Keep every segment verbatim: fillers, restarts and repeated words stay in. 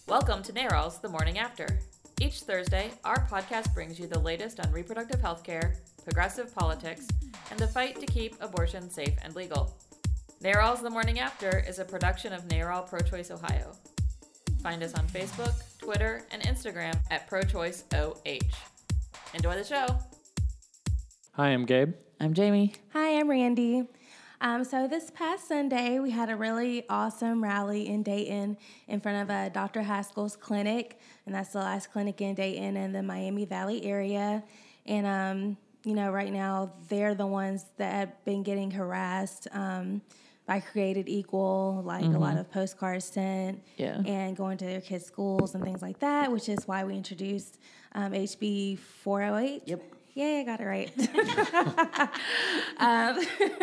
Welcome to NARAL's The Morning After. Each Thursday, our podcast brings you the latest on reproductive health care, progressive politics, and the fight to keep abortion safe and legal. NARAL's The Morning After is a production of NARAL Pro-Choice Ohio. Find us on Facebook, Twitter, and Instagram at ProChoiceOH. Enjoy the show. Hi, I'm Gabe. I'm Jamie. Hi, I'm Randy. Um, so this past Sunday, we had a really awesome rally in Dayton in front of uh, Doctor Haskell's clinic, and that's the last clinic in Dayton and the Miami Valley area. And, um, you know, right now, they're the ones that have been getting harassed um, by Created Equal, like mm-hmm. a lot of postcards sent yeah. and going to their kids' schools and things like that, which is why we introduced um, H B four oh eight. Yep. Yeah, I got it right. um,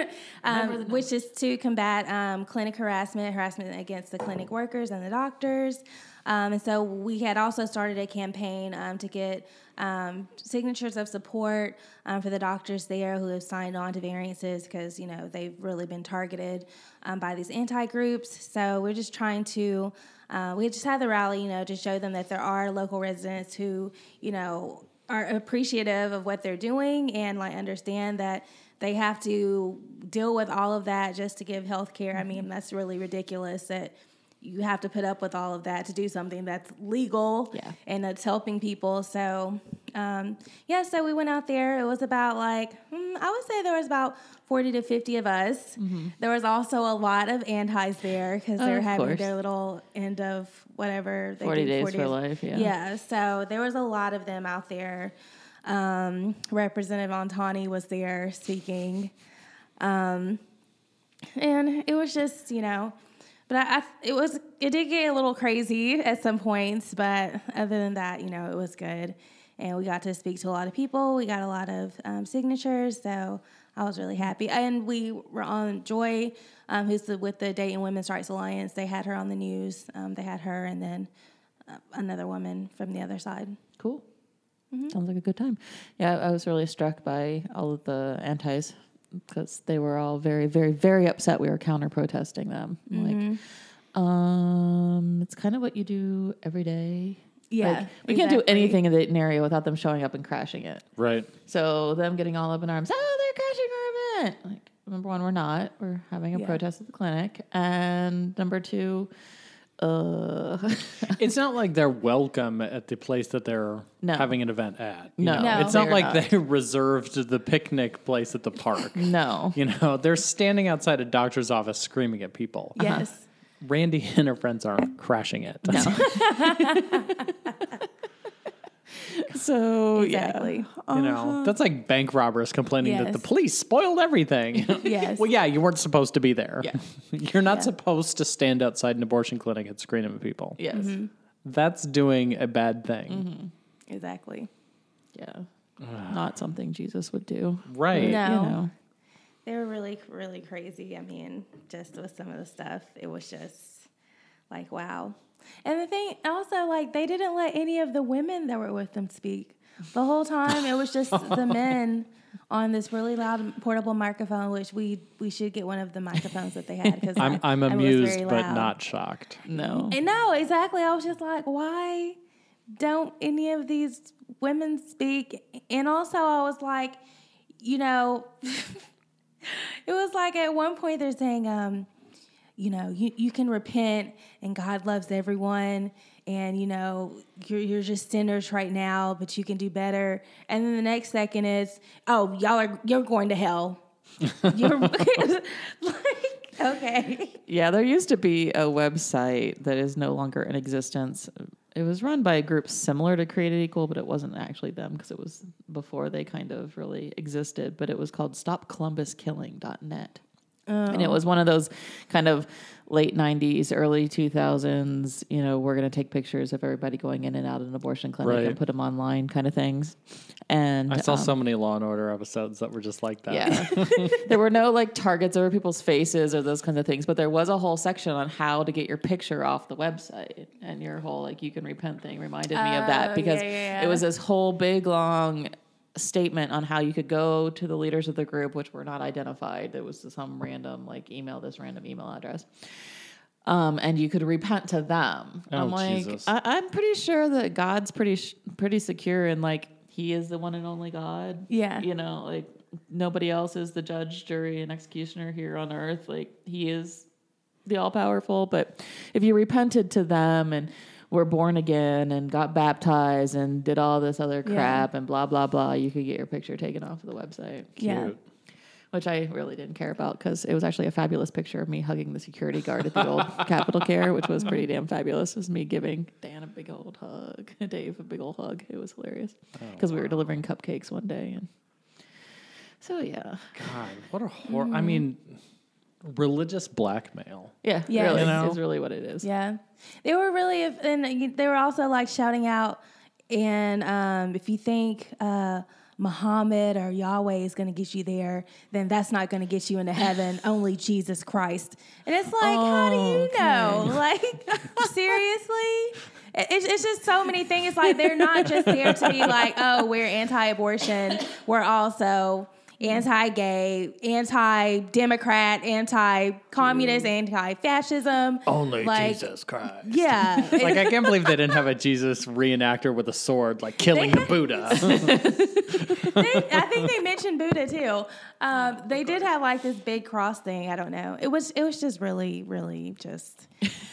um, which is to combat um, clinic harassment, harassment against the clinic workers and the doctors. Um, and so we had also started a campaign um, to get um, signatures of support um, for the doctors there who have signed on to variances because, you know, they've really been targeted um, by these anti-groups. So we're just trying to, uh, we just had the rally, you know, to show them that there are local residents who, you know, are appreciative of what they're doing and like understand that they have to deal with all of that just to give health care. I mean, that's really ridiculous that you have to put up with all of that to do something that's legal yeah. and that's helping people. So, um, yeah, so we went out there. It was about like, hmm, I would say there was about forty to fifty of us. Mm-hmm. There was also a lot of antis there because oh, they're having course. their little end of whatever. They forty do, days forty for life, yeah. Yeah, so there was a lot of them out there. Um, Representative Antoni was there speaking. Um, and it was just, you know, but I, I, it was, it did get a little crazy at some points, but other than that, you know, it was good. And we got to speak to a lot of people. We got a lot of um, signatures, so I was really happy. And we were on Joy, um, who's the, with the Dayton Women's Rights Alliance. They had her on the news. Um, they had her and then uh, another woman from the other side. Cool. Mm-hmm. Sounds like a good time. Yeah, I was really struck by all of the antis because they were all very, very, very upset we were counter-protesting them. Mm-hmm. Like, um, it's kind of what you do every day. Yeah, like, we exactly. can't do anything in the area without them showing up and crashing it. Right. So them getting all up in arms, oh, they're crashing our event. Like, number one, we're not. We're having a yeah. protest at the clinic. And number two, uh... it's not like they're welcome at the place that they're no. having an event at. You no. know? no. It's not like not. they reserved the picnic place at the park. No. You know, they're standing outside a doctor's office screaming at people. Yes. Uh-huh. Randy and her friends aren't crashing it. No. So, exactly. Yeah. You know, that's like bank robbers complaining Yes. that the police spoiled everything. Yes. Well, yeah, you weren't supposed to be there. Yeah. You're not Yeah. supposed to stand outside an abortion clinic and scream at people. Yes. Mm-hmm. That's doing a bad thing. Mm-hmm. Exactly. Yeah. Not something Jesus would do. Right. No. You know. They were really, really crazy. I mean, just with some of the stuff, it was just like, wow. And the thing also, like, they didn't let any of the women that were with them speak. The whole time, it was just the men on this really loud portable microphone, which we, we should get one of the microphones that they had. Cause I'm, I, I'm I was amused, very but loud. not shocked. No. And no, exactly. I was just like, why don't any of these women speak? And also, I was like, you know, it was like at one point they're saying, um, you know, you, you can repent and God loves everyone. And, you know, you're, you're just sinners right now, but you can do better. And then the next second is, oh, y'all are, you're going to hell. You're like, okay. Yeah, there used to be a website that is no longer in existence. It was run by a group similar to Created Equal, but it wasn't actually them because it was before they kind of really existed. But it was called stop columbus killing dot net. Oh. And it was one of those kind of late nineties, early two thousands, you know, we're going to take pictures of everybody going in and out of an abortion clinic Right. and put them online kind of things. And I saw um, so many Law and Order episodes that were just like that. Yeah. There were no like targets over people's faces or those kinds of things, but there was a whole section on how to get your picture off the website, and your whole like you can repent thing reminded me of that Oh, because yeah, yeah, yeah. it was this whole big long statement on how you could go to the leaders of the group, which were not identified. There was some random like email, this random email address. Um, and you could repent to them. Oh, I'm like, Jesus. I, I'm pretty sure that God's pretty, sh- pretty secure and like he is the one and only God. Yeah. You know, like nobody else is the judge, jury, and executioner here on earth. Like he is the all powerful. But if you repented to them and were born again and got baptized and did all this other crap yeah. and blah, blah, blah, you could get your picture taken off of the website. Cute. Yeah. Which I really didn't care about because it was actually a fabulous picture of me hugging the security guard at the old Capitol Care, which was pretty damn fabulous. It was me giving Dan a big old hug, Dave a big old hug. It was hilarious because oh, we were delivering cupcakes one day. And so, yeah. God, what a horror. Mm. I mean, religious blackmail. Yeah, yeah. really, you know? is really what it is. Yeah. They were really, and they were also like shouting out, and um, if you think... Uh, Muhammad or Yahweh is going to get you there, then that's not going to get you into heaven. Only Jesus Christ. And it's like, oh, how do you know? Okay. Like, seriously? It's, it's just so many things. It's like they're not just there to be like, oh, we're anti-abortion. We're also anti-gay, anti-democrat, anti-communist, anti-fascism. Only like, Jesus Christ. Yeah. Like, I can't believe they didn't have a Jesus reenactor with a sword, like killing the Buddha. they, I think they mentioned Buddha too. Um, they did have like this big cross thing. I don't know. It was it was just really, really just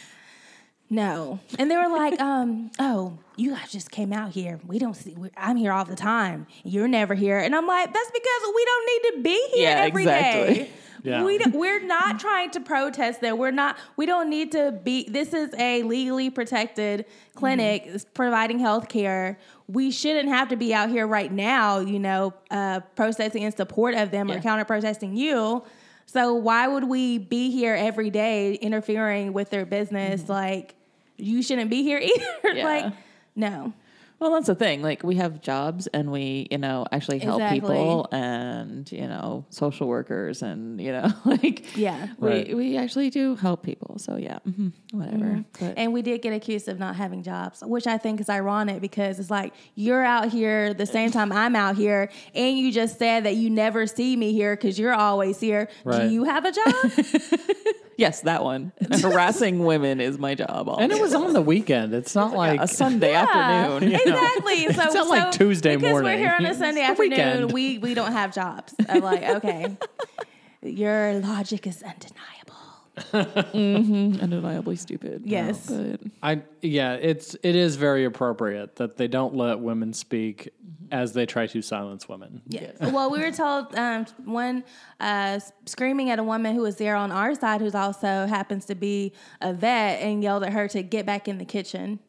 no. And they were like, um, "Oh, you guys just came out here. We don't see. We're, I'm here all the time. You're never here." And I'm like, "That's because we don't need to be here yeah, every exactly. day." Yeah. We we're not trying to protest that. We're not. We don't need to be. This is a legally protected clinic mm-hmm. providing health care. We shouldn't have to be out here right now, you know, uh, protesting in support of them yeah. or counter protesting you. So why would we be here every day interfering with their business? Mm-hmm. Like, you shouldn't be here either. Yeah. Like, no. Well, that's the thing. Like, we have jobs and we, you know, actually help exactly. people and, you know, social workers and, you know, like, yeah, we, right. we actually do help people. So, yeah, mm-hmm, whatever. Mm-hmm. But. And we did get accused of not having jobs, which I think is ironic because it's like you're out here the same time I'm out here. And you just said that you never see me here because you're always here. Right. Do you have a job? Yes, that one. Harassing women is my job. And it was on the weekend. It's not like yeah, a Sunday yeah, afternoon. Exactly. So, it's not so like Tuesday because morning. Because we're here on a Sunday it's afternoon, we, we don't have jobs. I'm like, okay, your logic is undeniable. mm-hmm. Undeniably stupid. Yes. No, but. I yeah, it's it is very appropriate that they don't let women speak as they try to silence women. Yes. Well, we were told um, one uh, screaming at a woman who was there on our side, who's also happens to be a vet, and yelled at her to get back in the kitchen.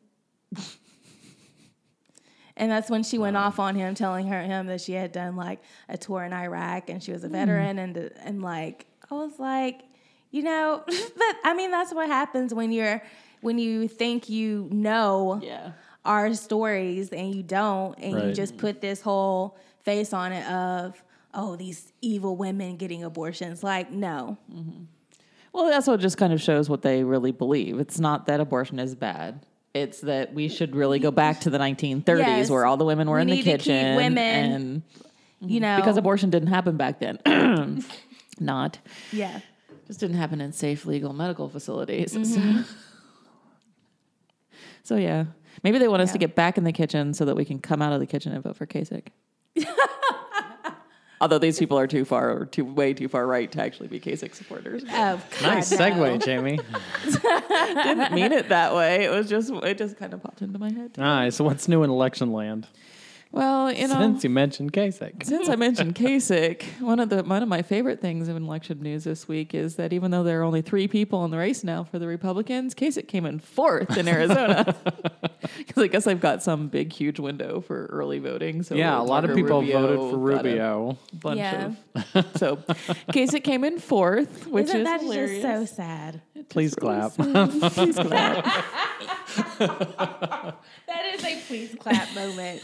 And that's when she went wow. off on him, telling her him that she had done like a tour in Iraq and she was a veteran, mm. and and like I was like, you know, but I mean that's what happens when you're when you think you know. Yeah. Our stories and you don't, and right. you just put this whole face on it of, oh, these evil women getting abortions. Like, no. Mm-hmm. Well, that's what just kind of shows what they really believe. It's not that abortion is bad. It's that we should really go back to the nineteen thirties yes. where all the women were we in the need kitchen. To keep women, and, you know. Because abortion didn't happen back then. Not. Yeah. Just didn't happen in safe, legal medical facilities. Mm-hmm. So. so, yeah. Maybe they want us yeah. to get back in the kitchen so that we can come out of the kitchen and vote for Kasich. Although these people are too far, or too way too far right to actually be Kasich supporters. Oh, God, nice no. segue, Jamie. Didn't mean it that way. It was just it just kind of popped into my head. All right. So what's new in election land? Well, you know, since you mentioned Kasich, since I mentioned Kasich, one of the one of my favorite things in election news this week is that even though there are only three people in the race now for the Republicans, Kasich came in fourth in Arizona. Because I guess I've got some big, huge window for early voting. So yeah, a lot of people Rubio voted for Rubio. Bunch yeah. of so Kasich came in fourth, which Isn't is that hilarious. just so sad? Please clap. Please clap. That is a please clap moment.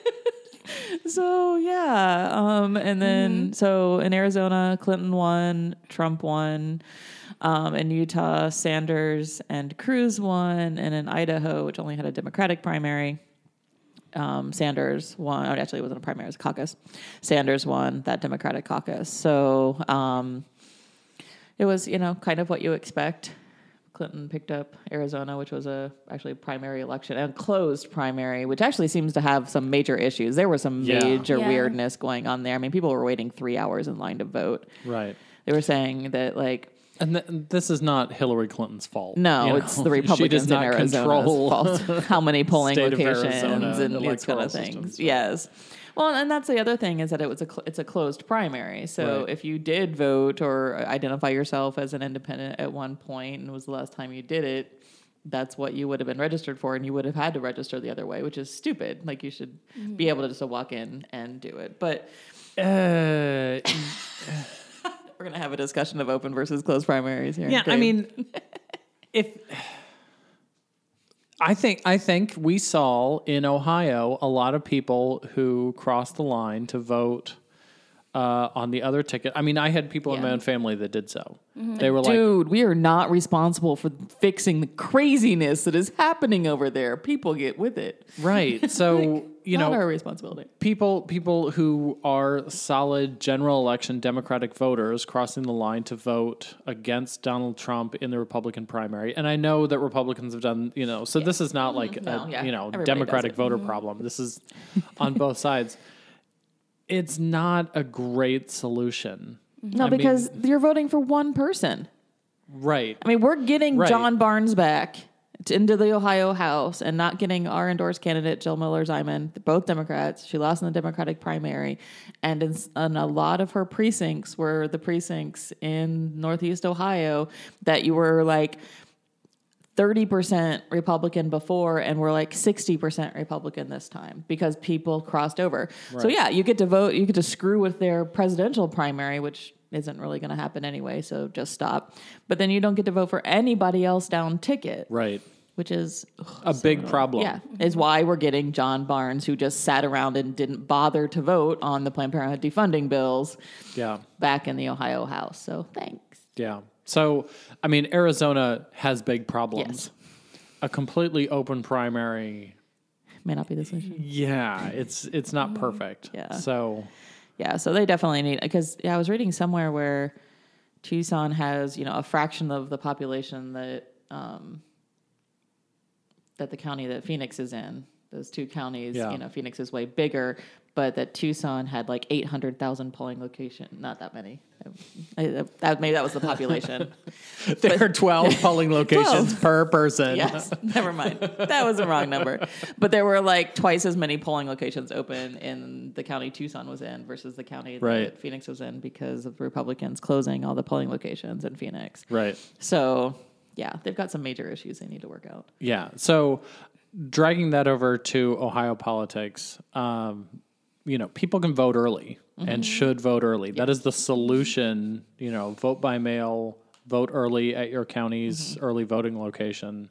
So yeah, um, and then mm-hmm. so in Arizona, Clinton won, Trump won. Um, in Utah, Sanders and Cruz won, and in Idaho, which only had a Democratic primary, um, Sanders won. Oh, actually, it wasn't a primary; it was a caucus. Sanders won that Democratic caucus. So um, it was, you know, kind of what you expect. Clinton picked up Arizona, which was a actually a primary election, and closed primary, which actually seems to have some major issues. There was some Yeah. major Yeah. weirdness going on there. I mean, people were waiting three hours in line to vote. Right. They were saying that, like, And th- this is not Hillary Clinton's fault. no, you know? it's the She Republicans does not in Arizona's control fault. How many polling state of locations Arizona and these kind electoral of things. systems. Yes. Well, and that's the other thing is that it was a cl- it's a closed primary. So Right. if you did vote or identify yourself as an independent at one point, and it was the last time you did it, that's what you would have been registered for, and you would have had to register the other way, which is stupid. Like, you should Mm-hmm. be able to just walk in and do it. But Uh, we're gonna have a discussion of open versus closed primaries here. yeah, I Great. mean, if I think I think we saw in Ohio a lot of people who crossed the line to vote uh, on the other ticket. I mean, I had people in Yeah. my own family that did so. They were like, Dude, we are not responsible for fixing the craziness that is happening over there. People get with it. right. So you Not know, our responsibility. people people who are solid general election Democratic voters crossing the line to vote against Donald Trump in the Republican primary. And I know that Republicans have done, you know, so this is not like No, a yeah. you know Everybody Democratic does it. voter problem. This is on both sides. It's not a great solution. No, I because mean- you're voting for one person. Right. I mean, we're getting Right. John Barnes back to, into the Ohio House and not getting our endorsed candidate, Jill Miller-Ziman, both Democrats. She lost in the Democratic primary. And in, s- and a lot of her precincts were the precincts in Northeast Ohio that you were like thirty percent Republican before and we're like sixty percent Republican this time because people crossed over. So yeah, you get to vote, you get to screw with their presidential primary, which isn't really going to happen anyway, so just stop. But then you don't get to vote for anybody else down ticket, Right. which is A big problem. yeah, is why we're getting John Barnes, who just sat around and didn't bother to vote on the Planned Parenthood defunding bills, Yeah. back in the Ohio House. So thanks. Yeah. So, I mean, Arizona has big problems. Yes. A completely open primary. May not be the solution. Yeah, it's it's not perfect. Yeah. So, Yeah, so they definitely need, because yeah, I was reading somewhere where Tucson has, you know, a fraction of the population that um, that the county that Phoenix is in. Those two counties, Yeah. you know, Phoenix is way bigger, but that Tucson had like eight hundred thousand polling location. Not that many. I, that, maybe that was the population. there are twelve polling locations per person. Yes, never mind. That was the wrong number. But there were like twice as many polling locations open in the county Tucson was in versus the county that Right. Phoenix was in because of Republicans closing all the polling locations in Phoenix. Right. So, yeah, they've got some major issues they need to work out. Yeah. So, dragging that over to Ohio politics, um, you know, people can vote early and should vote early. That is the solution. You know, vote by mail, vote early at your county's early voting location.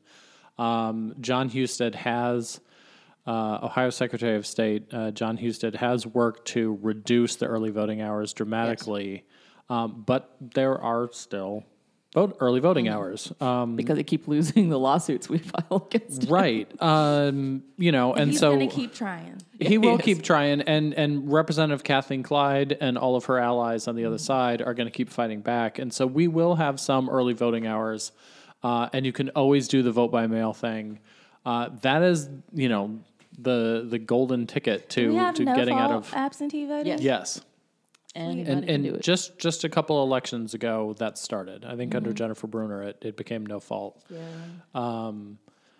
Um, John Husted has, uh, Ohio Secretary of State, uh, John Husted has worked to reduce the early voting hours dramatically, um, but there are still vote early voting hours. Um, Because they keep losing the lawsuits we file against them. right. Um, you know, and He's so going to keep trying. he will Yes. keep trying, and and Representative Kathleen Clyde and all of her allies on the other side are going to keep fighting back, and so we will have some early voting hours, uh, and you can always do the vote by mail thing. Uh, that is, you know, the the golden ticket Do we to have to no getting fault out of absentee voting? Yes. yes. Anybody And can do and it. just just a couple of elections ago that started. I think under Jennifer Bruner it, it became no fault. Yeah. Um,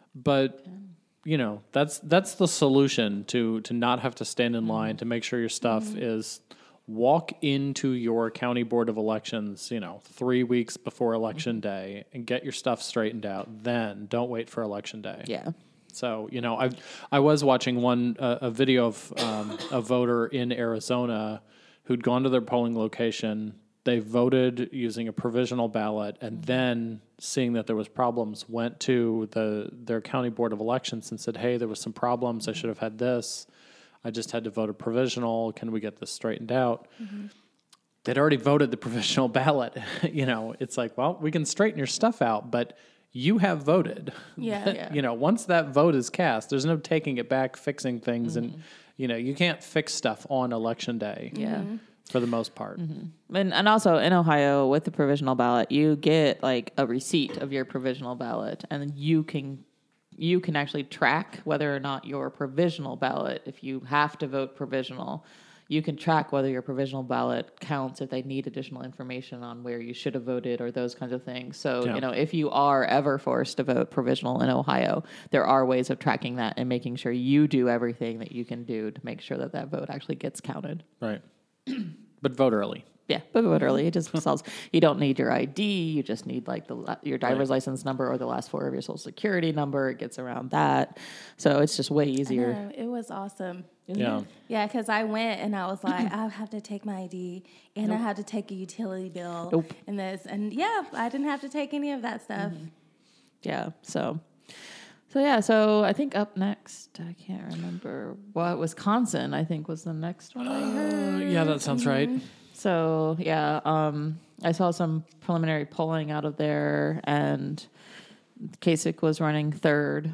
but you know that's that's the solution to to not have to stand in line to make sure your stuff is walk into your county board of elections, you know, three weeks before election day and get your stuff straightened out. Then don't wait for election day. Yeah. So you know, I I was watching one uh, a video of um, a voter in Arizona who'd gone to their polling location. They voted using a provisional ballot, and then seeing that there was problems, went to the their county board of elections and said, "Hey, there was some problems. I should have had this. I just had to vote a provisional. Can we get this straightened out?" Mm-hmm. They'd already voted the provisional ballot. You know, it's like, well, we can straighten your stuff out, but you have voted. Yeah. Yeah. You know, once that vote is cast, there's no taking it back, fixing things, and you know, you can't fix stuff on election day. Yeah. for the most part. Mm-hmm. And and also in Ohio with the provisional ballot, you get like a receipt of your provisional ballot, and then you can you can actually track whether or not your provisional ballot, if you have to vote provisional, you can track whether your provisional ballot counts if they need additional information on where you should have voted or those kinds of things. So, Yeah. you know, if you are ever forced to vote provisional in Ohio, there are ways of tracking that and making sure you do everything that you can do to make sure that that vote actually gets counted. Right. But vote early. Yeah, but vote early. It just solves. You don't need your I D. You just need like the la- your driver's Right. license number or the last four of your social security number. It gets around that, so it's just way I easier. know, it was awesome. Isn't Yeah. it? Yeah, because I went and I was like, I have to take my I D and I have to take a utility bill Nope. and this. And yeah, I didn't have to take any of that stuff. Yeah. So, so yeah. So I think up next, I can't remember what Wisconsin. I think was the next one I heard. Uh, yeah, that sounds right. So yeah, um, I saw some preliminary polling out of there, and Kasich was running third.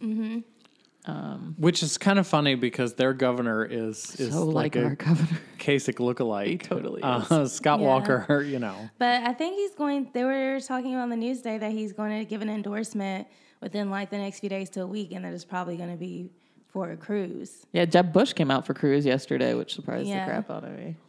Which is kind of funny because their governor is is So like, like, our a governor. Kasich lookalike. He totally Uh, Scott Yeah. Walker, you know. But I think he's going, they were talking on the news day that he's going to give an endorsement within like the next few days to a week, and that is probably going to be for Cruz. Yeah, Jeb Bush came out for Cruz yesterday, which surprised Yeah. the crap out of me.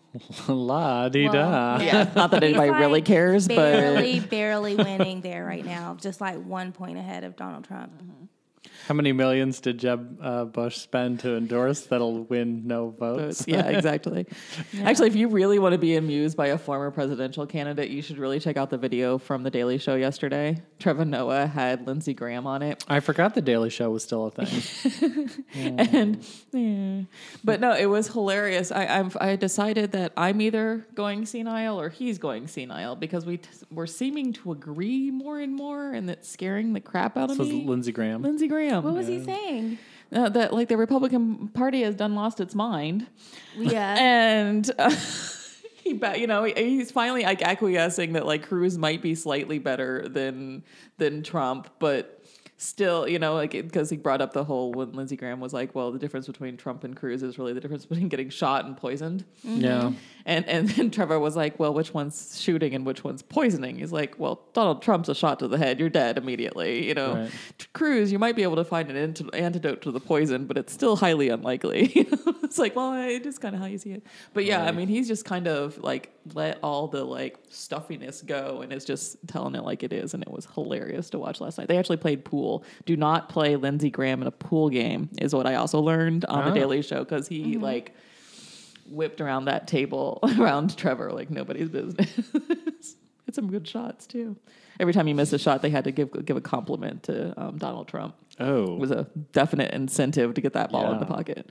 La di da. Well, Yeah, not that anybody He's, really like, cares, barely, but barely winning there right now, just like one point ahead of Donald Trump. How many millions did Jeb uh, Bush spend to endorse that'll win no votes? yeah, exactly. Actually, if you really want to be amused by a former presidential candidate, you should really check out the video from The Daily Show yesterday. Trevor Noah had Lindsey Graham on it. I forgot the Daily Show was still a thing. And yeah. But no, it was hilarious. I I'm, I decided that I'm either going senile or he's going senile because we t- we're seeming to agree more and more, and it's scaring the crap out of This was me. Lindsey Graham. Lindsey Graham. What was he saying? Uh, that like the Republican Party has done lost its mind, Yeah. and uh, he, ba- you know, he, he's finally like acquiescing that like Cruz might be slightly better than than Trump, but still, you know, like because he brought up the whole when Lindsey Graham was like, well, the difference between Trump and Cruz is really the difference between getting shot and poisoned. Yeah. And and then Trevor was like, well, which one's shooting and which one's poisoning? He's like, well, Donald Trump's a shot to the head. You're dead immediately. You know, Right. Cruz, you might be able to find an ant- antidote to the poison, but it's still highly unlikely. It's like, well, it is kind of how you see it. But yeah, I Right. mean, he's just kind of like let all the like stuffiness go and is just telling it like it is. And it was hilarious to watch last night. They actually played pool. Do not play Lindsey Graham in a pool game is what I also learned on Oh. The Daily Show because he like whipped around that table around Trevor like nobody's business. It's some good shots too. Every time you miss a shot, they had to give give a compliment to um, Donald Trump. Oh. It was a definite incentive to get that ball in the Yeah. pocket.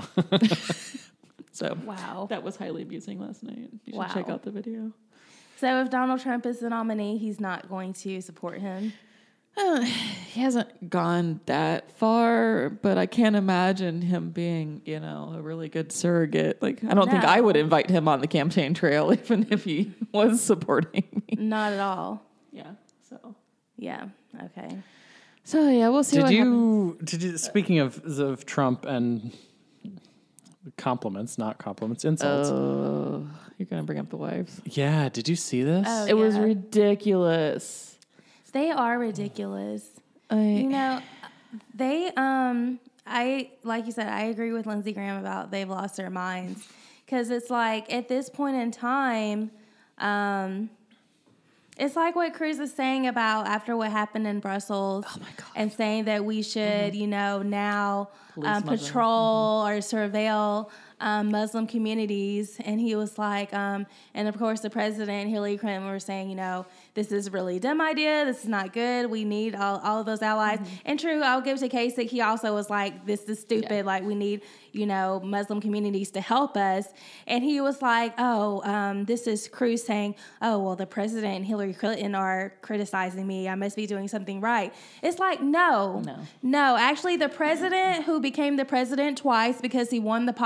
So Wow. that was highly amusing last night. You should Wow. check out the video. So if Donald Trump is the nominee, he's not going to support him. Uh, he hasn't gone that far, but I can't imagine him being, you know, a really good surrogate. Like, I don't think No. I would invite him on the campaign trail, even if he was supporting me. Not at all. Yeah. So, Yeah. Okay. so yeah, we'll see. Did what you, did you, speaking of, of Trump and compliments, not compliments, insults. Oh, you're gonna bring up the wives. Yeah. Did you see this? Oh, It was yeah. ridiculous. They are ridiculous. I, You know, they um I like you said, I agree with Lindsey Graham about they've lost their minds because it's like at this point in time, um, it's like what Cruz is saying about after what happened in Brussels, Oh my God. and saying that we should, you know, now Police um, Muslim. patrol or surveil um, Muslim communities. And he was like, um, and of course, the president, Hillary Clinton, were saying, you know, this is a really dumb idea. This is not good. We need all, all of those allies. And true, I'll give to Kasich. He also was like, this is stupid. Yeah. Like, we need, you know, Muslim communities to help us. And he was like, oh, um, this is Cruz saying, oh, well, the president and Hillary Clinton are criticizing me. I must be doing something right. It's like, no. No. No, actually, the president who became the president twice because he won the popular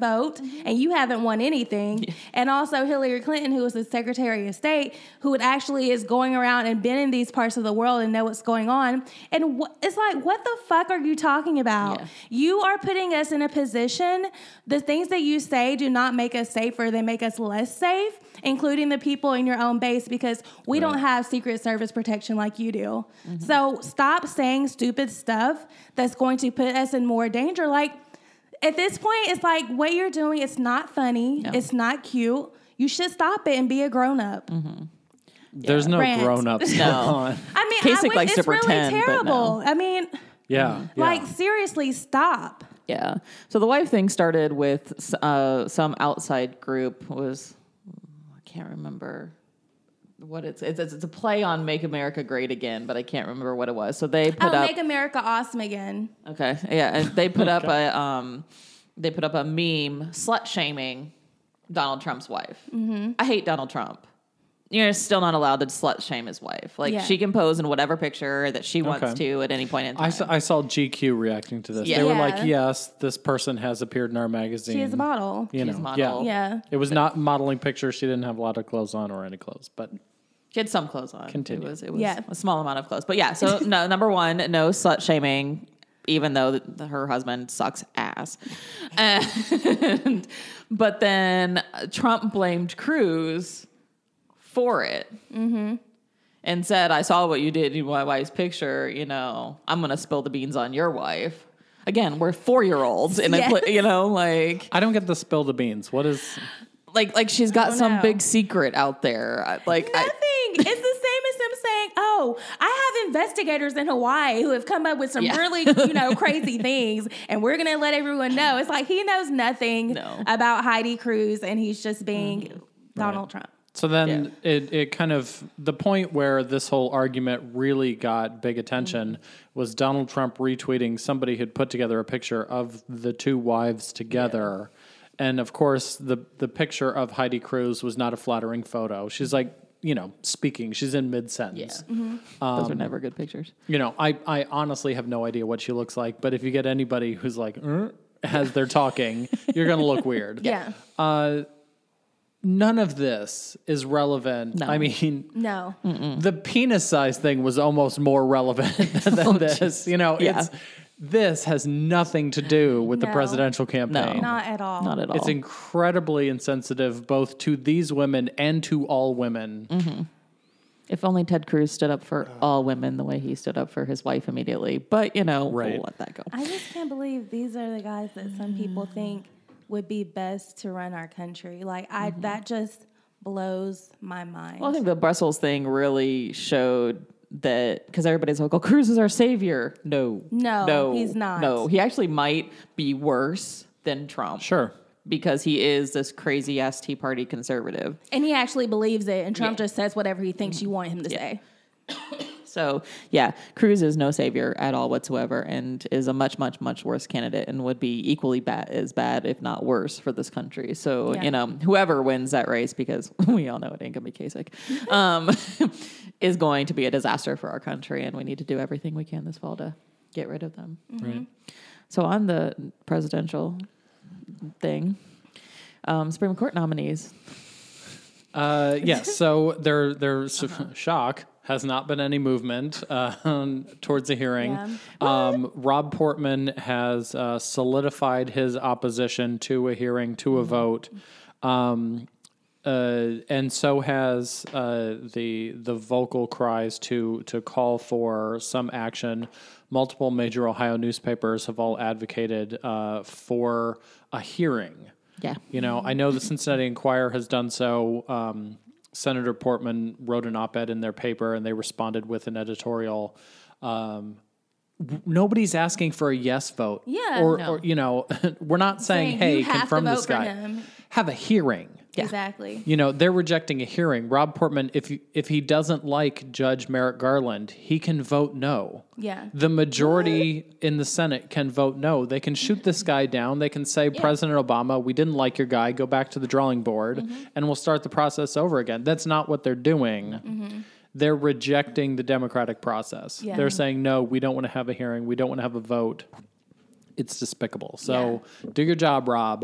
vote, and you haven't won anything. Yeah. And also Hillary Clinton, who was the Secretary of State, who actually is going around and been in these parts of the world and know what's going on. And wh- it's like, what the fuck are you talking about? Yeah. You are putting us in a position. The things that you say do not make us safer. They make us less safe, including the people in your own base, because we right. don't have Secret Service protection like you do. Mm-hmm. So stop saying stupid stuff that's going to put us in more danger. Like, at this point, it's like, what you're doing, it's not funny. No. It's not cute. You should stop it and be a grown-up. Mm-hmm. There's yeah. no Rant. grown-ups no. on. I mean, Kasich I would, likes it's to pretend, really terrible. but no. I mean, yeah, like, yeah. seriously, stop. Yeah. So the wife thing started with uh, some outside group was, I can't remember what it's, it's, it's a play on Make America Great Again, but I can't remember what it was. So they put oh, up. Make America Awesome Again. Okay. Yeah. And they put up a, um, they put up a meme slut shaming Donald Trump's wife. Mm-hmm. I hate Donald Trump. You're still not allowed to slut shame his wife. Like, yeah. she can pose in whatever picture that she wants okay. to at any point in time. I saw, I saw G Q reacting to this. Yeah. They were yeah. like, yes, this person has appeared in our magazine. She is a model. She's You know, a model. Yeah. yeah. It was not modeling pictures. She didn't have a lot of clothes on or any clothes, but... She had some clothes on. Continue. It was, it was yeah. a small amount of clothes. But yeah, so no, number one, no slut shaming, even though the, the, her husband sucks ass. And, but then Trump blamed Cruz for it. Mm-hmm. And said, I saw what you did in my wife's picture. You know, I'm going to spill the beans on your wife. Again, we're four-year-olds. And, yes. I, you know, like... I don't get the spill the beans. What is... Like, like she's got some know. big secret out there. Like Nothing. I, it's the same as them saying, oh, I have investigators in Hawaii who have come up with some yeah. really, you know, crazy things, and we're going to let everyone know. It's like he knows nothing no. about Heidi Cruz, and he's just being mm-hmm. Donald right. Trump. So then yeah. it, it kind of, the point where this whole argument really got big attention mm-hmm. was Donald Trump retweeting somebody who'd put together a picture of the two wives together. Yeah. And of course, the, the picture of Heidi Cruz was not a flattering photo. She's like, you know, speaking. She's in mid-sentence. Yeah. Mm-hmm. Um, Those are never good pictures. You know, I, I honestly have no idea what she looks like. But if you get anybody who's like, uh, as they're talking, you're going to look weird. Yeah. Uh, none of this is relevant. No. I mean, no. Mm-mm. The penis size thing was almost more relevant than oh, this. Geez. You know, yeah. it's... This has nothing to do with no. the presidential campaign. No, not at all. Not at all. It's incredibly insensitive both to these women and to all women. Mm-hmm. If only Ted Cruz stood up for all women the way he stood up for his wife immediately. But, you know, right. we'll let that go. I just can't believe these are the guys that some people think would be best to run our country. Like, I mm-hmm. that just blows my mind. Well, I think the Brussels thing really showed... that because everybody's like, oh, Cruz is our savior. No, no, no, he's not. No, he actually might be worse than Trump. Sure. Because he is this crazy ass Tea Party conservative. And he actually believes it. And Trump yeah. just says whatever he thinks you want him to yeah. say. So, yeah, Cruz is no savior at all whatsoever and is a much, much, much worse candidate and would be equally bad, as bad, if not worse, for this country. So, yeah. you know, whoever wins that race, because we all know it ain't going to be Kasich, um, is going to be a disaster for our country. And we need to do everything we can this fall to get rid of them. Mm-hmm. Right. So on the presidential thing, um, Supreme Court nominees. Uh, yes, so there, there's uh-huh. shock. Has not been any movement uh, towards the hearing. Yeah. Um, Rob Portman has uh, solidified his opposition to a hearing, to a vote, um, uh, and so has uh, the the vocal cries to to call for some action. Multiple major Ohio newspapers have all advocated uh, for a hearing. Yeah, you know, I know the Cincinnati Enquirer has done so. Um, Senator Portman wrote an op-ed in their paper, and they responded with an editorial. Um, nobody's asking for a yes vote. Yeah. Or, no. or you know, we're not saying, saying hey, confirm this guy. Have a hearing. Yeah. Exactly. You know, they're rejecting a hearing. Rob Portman, if he, if he doesn't like Judge Merrick Garland, he can vote no. Yeah. The majority in the Senate can vote no. They can shoot this guy down. They can say, yeah. President Obama, we didn't like your guy. Go back to the drawing board, mm-hmm. and we'll start the process over again. That's not what they're doing. Mm-hmm. They're rejecting the democratic process. Yeah. They're saying, no, we don't want to have a hearing. We don't want to have a vote. It's despicable. So yeah. do your job, Rob.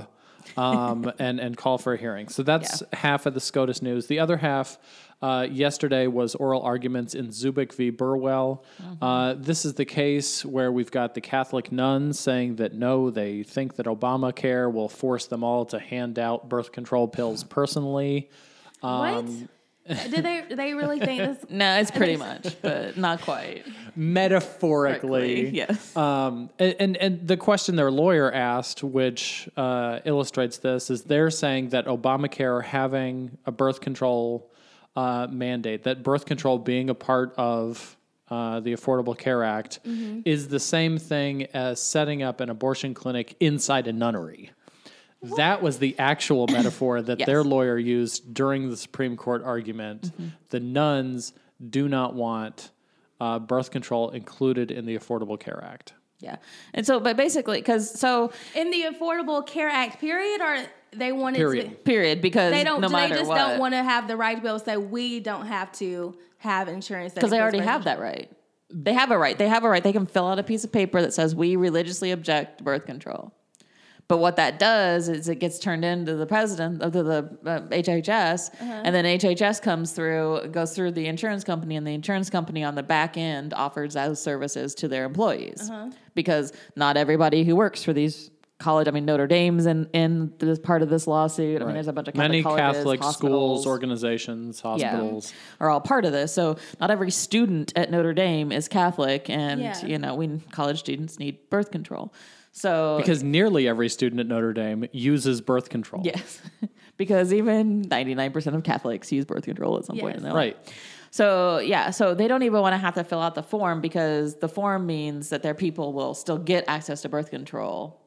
um, and, and call for a hearing. So that's Yeah. half of the SCOTUS news. The other half uh, yesterday was oral arguments in Zubik v. Burwell. Mm-hmm. Uh, this is the case where we've got the Catholic nuns saying that no, they think that Obamacare will force them all to hand out birth control pills personally. Um, what? Do they do they really think this? No, it's pretty much, but not quite. Metaphorically. Correctly, yes. Um, and, and, and the question their lawyer asked, which uh, illustrates this, is they're saying that Obamacare having a birth control uh, mandate, that birth control being a part of uh, the Affordable Care Act, mm-hmm. is the same thing as setting up an abortion clinic inside a nunnery. What? That was the actual metaphor that yes. their lawyer used during the Supreme Court argument. Mm-hmm. The nuns do not want uh, birth control included in the Affordable Care Act. Yeah. And so, but basically, because so... In the Affordable Care Act, period, or they wanted period. to... Period, because they don't, no matter They just what, don't want to have the right to be able to say, we don't have to have insurance. Because they already have that right. They have a right. They have a right. They can fill out a piece of paper that says, we religiously object to birth control. But what that does is it gets turned into the president of the, the uh, H H S, uh-huh. and then H H S comes through, goes through the insurance company, and the insurance company on the back end offers those services to their employees. Uh-huh. Because not everybody who works for these college, I mean, Notre Dame's in, in this part of this lawsuit. Right. I mean, there's a bunch of Catholic Many colleges, Catholic hospitals, schools, organizations, hospitals. Yeah, are all part of this. So not every student at Notre Dame is Catholic, and, yeah. you know, we college students need birth control. So because nearly every student at Notre Dame uses birth control. Yes, because even ninety-nine percent of Catholics use birth control at some yes. point in their right. life. So, yeah, so they don't even want to have to fill out the form because the form means that their people will still get access to birth control,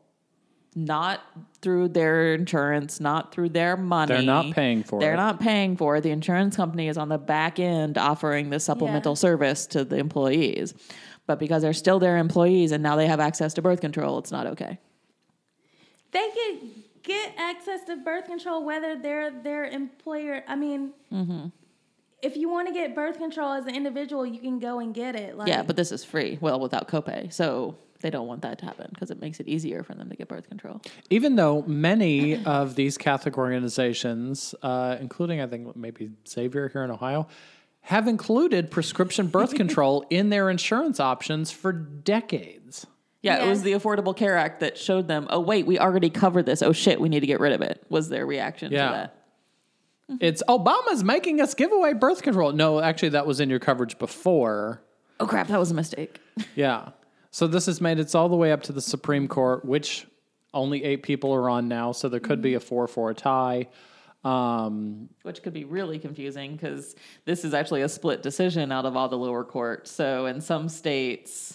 not through their insurance, not through their money. They're not paying for They're it. They're not paying for it. The insurance company is on the back end offering this supplemental yeah. service to the employees. But because they're still their employees and now they have access to birth control, it's not okay. They can get access to birth control whether they're their employer. I mean, mm-hmm. if you want to get birth control as an individual, you can go and get it. Like, yeah, but this is free. Well, without copay. So they don't want that to happen because it makes it easier for them to get birth control. Even though many of these Catholic organizations, uh, including I think maybe Xavier here in Ohio, have included prescription birth control in their insurance options for decades. Yeah, yes. It was the Affordable Care Act that showed them, oh, wait, we already covered this. Oh, shit, we need to get rid of it, was their reaction yeah. to that. It's Obama's making us give away birth control. No, actually, that was in your coverage before. Oh, crap, that was a mistake. Yeah. So this has made it all the way up to the Supreme Court, which only eight people are on now, so there could mm-hmm. be a four four tie. Um, Which could be really confusing because this is actually a split decision out of all the lower courts. So in some states...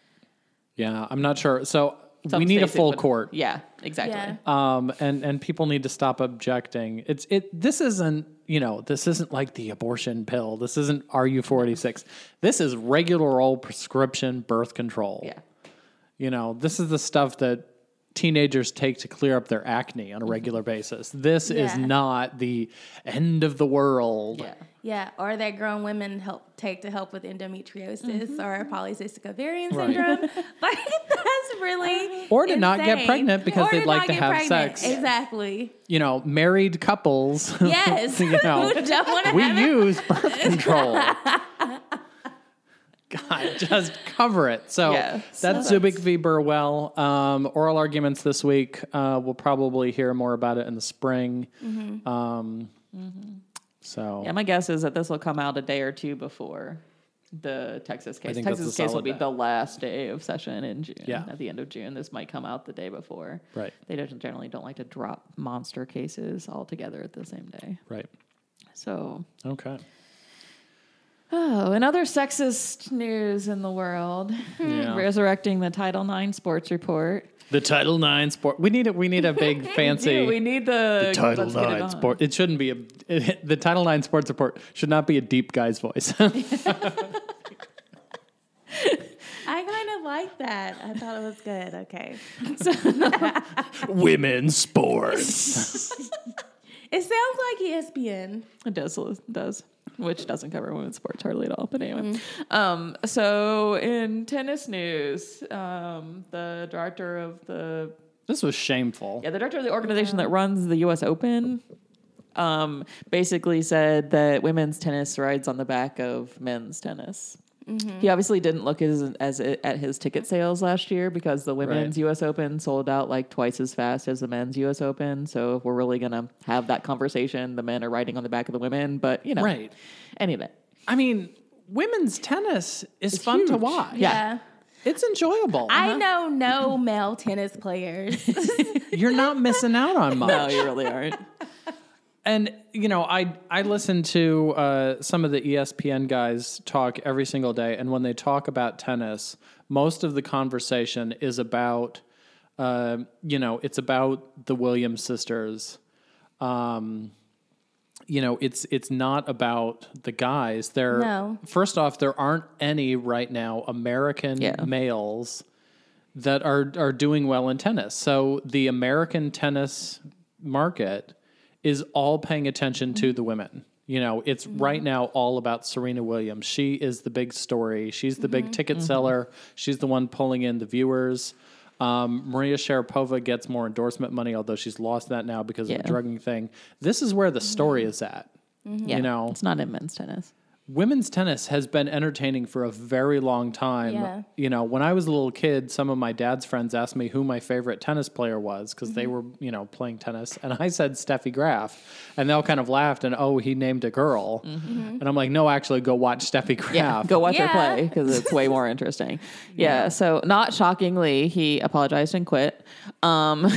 Yeah, I'm not sure. So some we need a full would, court. Yeah, exactly. Yeah. Um, and, and people need to stop objecting. It's it. This isn't, you know, this isn't like the abortion pill. This isn't R U four eighty-six. This is regular old prescription birth control. Yeah. You know, this is the stuff that teenagers take to clear up their acne on a regular basis. This Yeah. is not the end of the world. Yeah. Yeah, or that grown women help take to help with endometriosis mm-hmm. or polycystic ovarian Right. syndrome. Like, that's really Or to insane. not get pregnant because or they'd to like not to get have pregnant. sex. Exactly. You know, married couples. Yes. you know, Who don't want to we have use birth control. God, just cover it. So Yeah, that's so Zubik v. Burwell. Um, oral arguments this week. Uh, we'll probably hear more about it in the spring. Mm-hmm. Um, mm-hmm. So Yeah, my guess is that this will come out a day or two before the Texas case. think that's Texas a case will solid be bet. the last day of session in June. Yeah. At the end of June. This might come out the day before. Right. They don't, generally don't like to drop monster cases all together at the same day. right. So, Okay. oh, and other sexist news in the world. Yeah. Resurrecting the Title nine sports report. The Title nine sport. We need a we need a big fancy. Dude, we need the, the Title let's get it nine on. sport. It shouldn't be a. It, the Title nine sports report should not be a deep guy's voice. I kind of like that. I thought it was good. Okay. Women's sports. It sounds like E S P N. It does, it does, which doesn't cover women's sports hardly at all. But anyway, mm-hmm. um, so in tennis news, um, the director of the This was shameful. Yeah, the director of the organization that runs the U S Open um, basically said that women's tennis rides on the back of men's tennis. Mm-hmm. He obviously didn't look as, as at his ticket sales last year because the women's right. U S Open sold out like twice as fast as the men's U S Open. So if we're really going to have that conversation, the men are riding on the back of the women. But, you know, right. anyway. I mean, women's tennis is it's fun huge. to watch. Yeah. yeah. It's enjoyable. I uh-huh. know no male tennis players. You're not missing out on much. No, you really aren't. And, you know, I I listen to uh, some of the E S P N guys talk every single day. And when they talk about tennis, most of the conversation is about, uh, you know, it's about the Williams sisters. Um, you know, it's it's not about the guys. There, No. First off, there aren't any right now American Yeah. males that are are doing well in tennis. So the American tennis market is all paying attention to the women. You know, it's mm-hmm. right now all about Serena Williams. She is the big story. She's the mm-hmm. big ticket mm-hmm. seller. She's the one pulling in the viewers. Um, Maria Sharapova gets more endorsement money, although she's lost that now because yeah. of the drugging thing. This is where the story is at. Mm-hmm. You yeah, know, it's not in men's tennis. Women's tennis has been entertaining for a very long time. Yeah. You know, when I was a little kid, some of my dad's friends asked me who my favorite tennis player was because mm-hmm. they were, you know, playing tennis. And I said Steffi Graf. And they all kind of laughed and, oh, he named a girl. Mm-hmm. And I'm like, no, actually, go watch Steffi Graf. Yeah, go watch yeah. her play because it's way more interesting. Yeah, yeah, so not shockingly, he apologized and quit. Um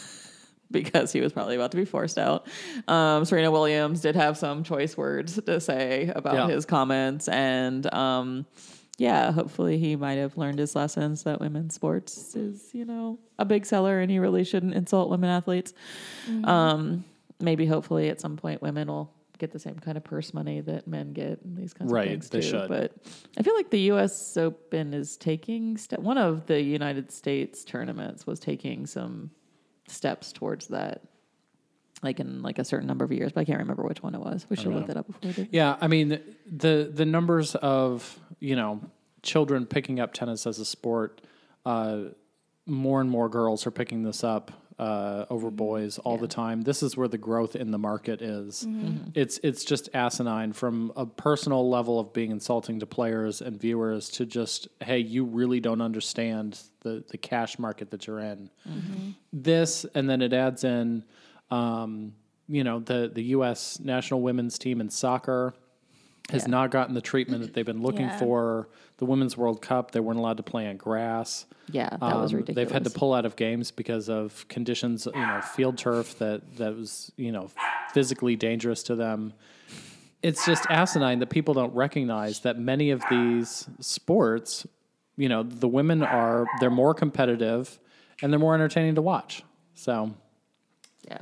because he was probably about to be forced out. Um, Serena Williams did have some choice words to say about yeah. his comments. And um, yeah, hopefully he might have learned his lessons that women's sports is, you know, a big seller and he really shouldn't insult women athletes. Mm-hmm. Um, maybe hopefully at some point women will get the same kind of purse money that men get and these kinds right, of things they too. Should. But I feel like the U S Open is taking, st- one of the United States tournaments was taking some steps towards that, like in like a certain number of years, but I can't remember which one it was. We should have looked that up before we did. Yeah, I mean the the numbers of, you know, children picking up tennis as a sport, uh, more and more girls are picking this up uh, over mm-hmm. boys all yeah. the time. This is where the growth in the market is. Mm-hmm. It's it's just asinine from a personal level of being insulting to players and viewers to just, hey, you really don't understand the, the cash market that you're in. Mm-hmm. This, and then it adds in, um, you know, the, the U S national women's team in soccer has yeah. not gotten the treatment that they've been looking yeah. for. The Women's World Cup, they weren't allowed to play on grass. Yeah, that um, was ridiculous. They've had to pull out of games because of conditions, you know, field turf that, that was, you know, physically dangerous to them. It's just asinine that people don't recognize that many of these sports, you know, the women are, they're more competitive and they're more entertaining to watch. So, yeah.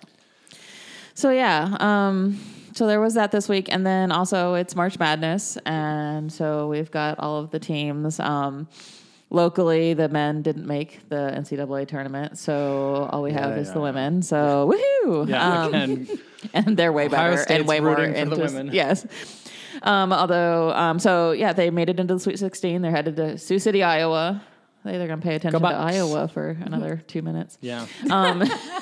So, yeah. Um, so there was that this week. And then also it's March Madness. And so we've got all of the teams. Um, locally, the men didn't make the N C double A tournament. So all we have yeah, is yeah, the yeah. women. So, woohoo! Yeah, um, and, and they're way Ohio better State's and way more rooting for into the women. Yes. Um, although, um, so yeah, they made it into the Sweet sixteen. They're headed to Sioux City, Iowa. They're going to pay attention to Iowa for another two minutes. Yeah. Um,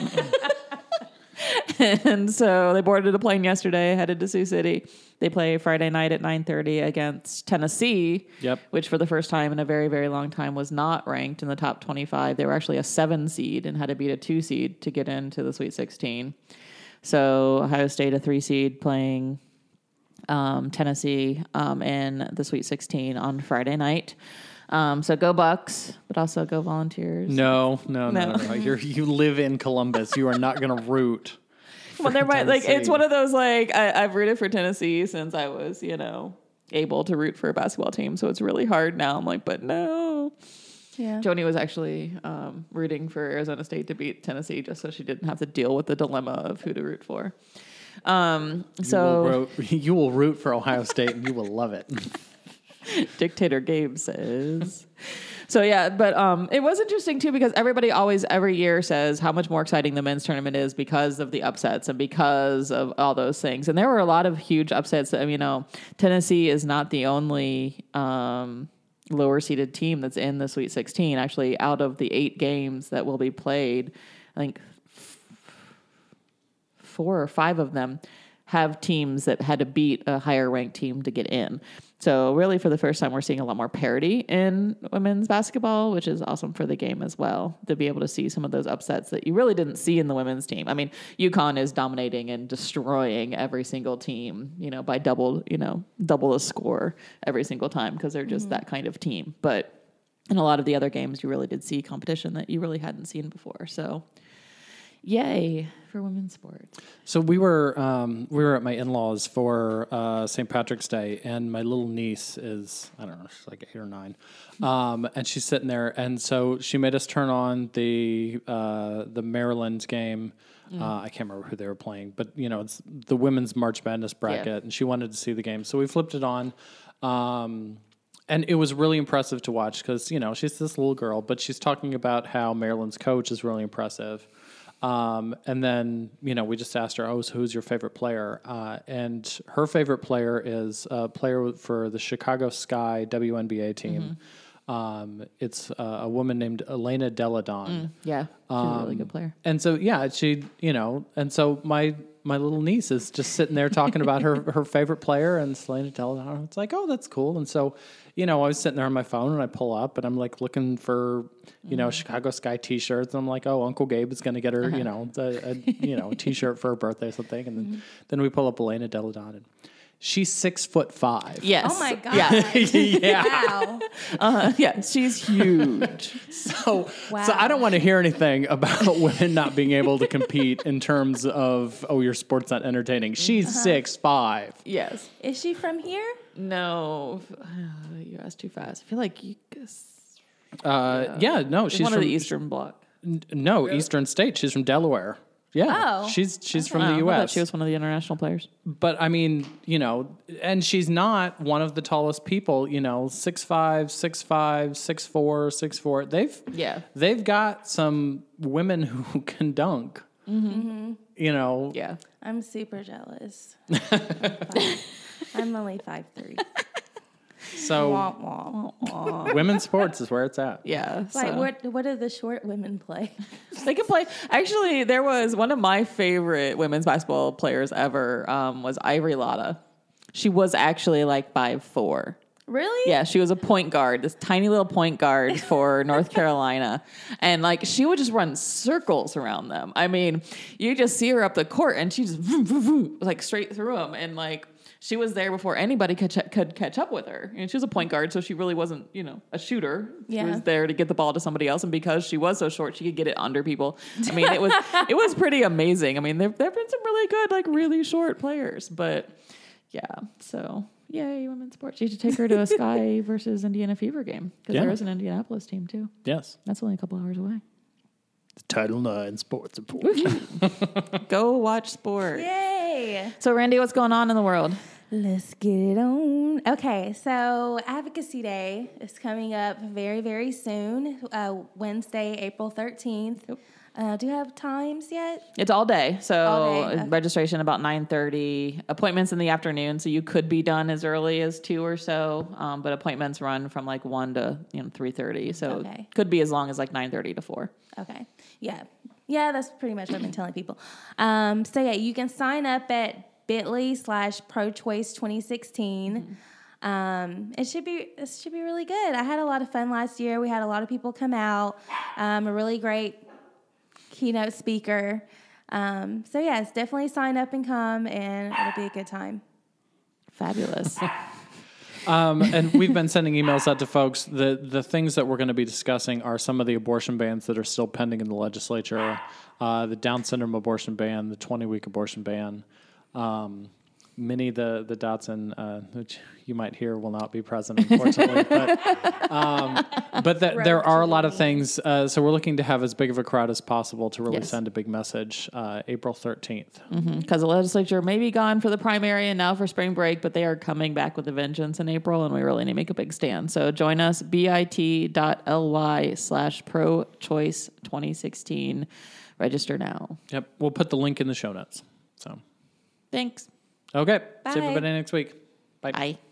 and so they boarded a plane yesterday, headed to Sioux City. They play Friday night at nine thirty against Tennessee, yep. which for the first time in a very, very long time was not ranked in the top twenty-five. They were actually a seven seed and had to beat a two seed to get into the Sweet sixteen. So Ohio State, a three seed, playing um, Tennessee um, in the Sweet sixteen on Friday night. Um, so go Bucks, but also go Volunteers. No, no, no, No. no. no. You're, you live in Columbus. You are not going to root. Well, they're my, like it's one of those like I, I've rooted for Tennessee since I was, you know, able to root for a basketball team. So it's really hard now. I'm like, but no. Yeah. Joni was actually um, rooting for Arizona State to beat Tennessee just so she didn't have to deal with the dilemma of who to root for. Um, so you will, ro- you will root for Ohio State and you will love it. Dictator Gabe says. So yeah, but um, it was interesting too because everybody always every year says how much more exciting the men's tournament is because of the upsets and because of all those things. And there were a lot of huge upsets. That, you know, Tennessee is not the only um, lower seeded team that's in the Sweet sixteen. Actually, out of the eight games that will be played, I think f- four or five of them have teams that had to beat a higher ranked team to get in. So really, for the first time, we're seeing a lot more parity in women's basketball, which is awesome for the game as well, to be able to see some of those upsets that you really didn't see in the women's team. I mean, UConn is dominating and destroying every single team, you know, by double, you know, double the score every single time because they're just mm-hmm. that kind of team. But in a lot of the other games, you really did see competition that you really hadn't seen before. So yay for women's sports. So we were um, we were at my in-laws for uh, Saint Patrick's Day, and my little niece is, I don't know, she's like eight or nine, um, and she's sitting there, and so she made us turn on the uh, the Maryland game. Mm. Uh, I can't remember who they were playing, but you know, it's the women's March Madness bracket, yeah. and she wanted to see the game, so we flipped it on. Um, And it was really impressive to watch because, you know, she's this little girl, but she's talking about how Maryland's coach is really impressive. Um, and then, you know, we just asked her, oh, so who's your favorite player? Uh, and her favorite player is a player for the Chicago Sky W N B A team. Mm-hmm. Um, it's uh, a woman named Elena Delle Donne. Mm, yeah, she's um, a really good player. And so, yeah, she, you know, and so my my little niece is just sitting there talking about her, her favorite player, and Elena Delle Donne. It's like, oh, that's cool. And so, you know, I was sitting there on my phone, and I pull up, and I'm like looking for, you know, mm. Chicago Sky T-shirts. And I'm like, oh, Uncle Gabe is going to get her, uh-huh. you know, a, a you know, a T-shirt for her birthday or something. And then, mm-hmm. then we pull up Elena Delle Donne, and she's six foot five. Yes. Oh my god. Yeah. yeah. Wow. Uh, yeah. She's huge. So, wow. so I don't want to hear anything about women not being able to compete in terms of, oh, your sport's not entertaining. She's uh-huh. six five. Yes. Is she from here? No. You asked too fast. I feel like you guess. Uh, yeah. yeah. No, she's one from of the Eastern Bloc. N- no, really? Eastern State. She's from Delaware. Yeah, oh. she's she's okay. from oh, the U S. I thought she was one of the international players. But I mean, you know, and she's not one of the tallest people. You know, six five, six five, six four, six four. They've yeah, they've got some women who can dunk. Mm-hmm. You know, yeah. I'm super jealous. I'm only five three. So wah, wah, wah. Women's sports is where it's at. Yeah. Like so. what? What do the short women play? They can play. Actually, there was one of my favorite women's basketball players ever. Um, was Ivory Lotta. She was actually like five four. Really? Yeah, she was a point guard, this tiny little point guard for North Carolina. And like she would just run circles around them. I mean, you just see her up the court and she just vroom, vroom, vroom, like straight through them. And like she was there before anybody could, ch- could catch up with her. And she was a point guard, so she really wasn't, you know, a shooter. She yeah. was there to get the ball to somebody else. And because she was so short, she could get it under people. I mean, it was it was pretty amazing. I mean, there there have been some really good, like really short players. But yeah, so... Yay, women's sports. You should take her to a Sky versus Indiana Fever game because yeah. there is an Indianapolis team too. Yes. That's only a couple hours away. Title nine Sports Report. Go watch sports. Yay. So, Randy, what's going on in the world? Let's get it on. Okay, so Advocacy Day is coming up very, very soon, uh, Wednesday, April thirteenth. Yep. Uh, do you have times yet? It's all day. So all day. Okay. Registration about nine thirty. Appointments in the afternoon. So you could be done as early as two or so. Um, but appointments run from like one to you know three thirty. So okay. could be as long as like nine thirty to four. Okay. Yeah. Yeah, that's pretty much what I've been telling people. Um, so yeah, you can sign up at bit.ly slash pro-choice 2016. Mm-hmm. Um, it should be it should be really good. I had a lot of fun last year. We had a lot of people come out. Um, a really great keynote speaker. Um, so yes, definitely sign up and come, and it'll be a good time. Fabulous. um, and we've been sending emails out to folks. The the things that we're going to be discussing are some of the abortion bans that are still pending in the legislature. Uh, the Down syndrome abortion ban, the twenty-week abortion ban. Um, Minnie the the Dotson, uh, which you might hear will not be present, unfortunately. but um, but the, there are a lot of things. Uh, so we're looking to have as big of a crowd as possible to really yes. send a big message. Uh, April thirteenth, because mm-hmm. the legislature may be gone for the primary and now for spring break, but they are coming back with a vengeance in April, and we really need to make a big stand. So join us, bit.ly slash pro choice 2016. Register now. Yep, we'll put the link in the show notes. So thanks. Okay. Bye. See everybody next week. Bye. Bye.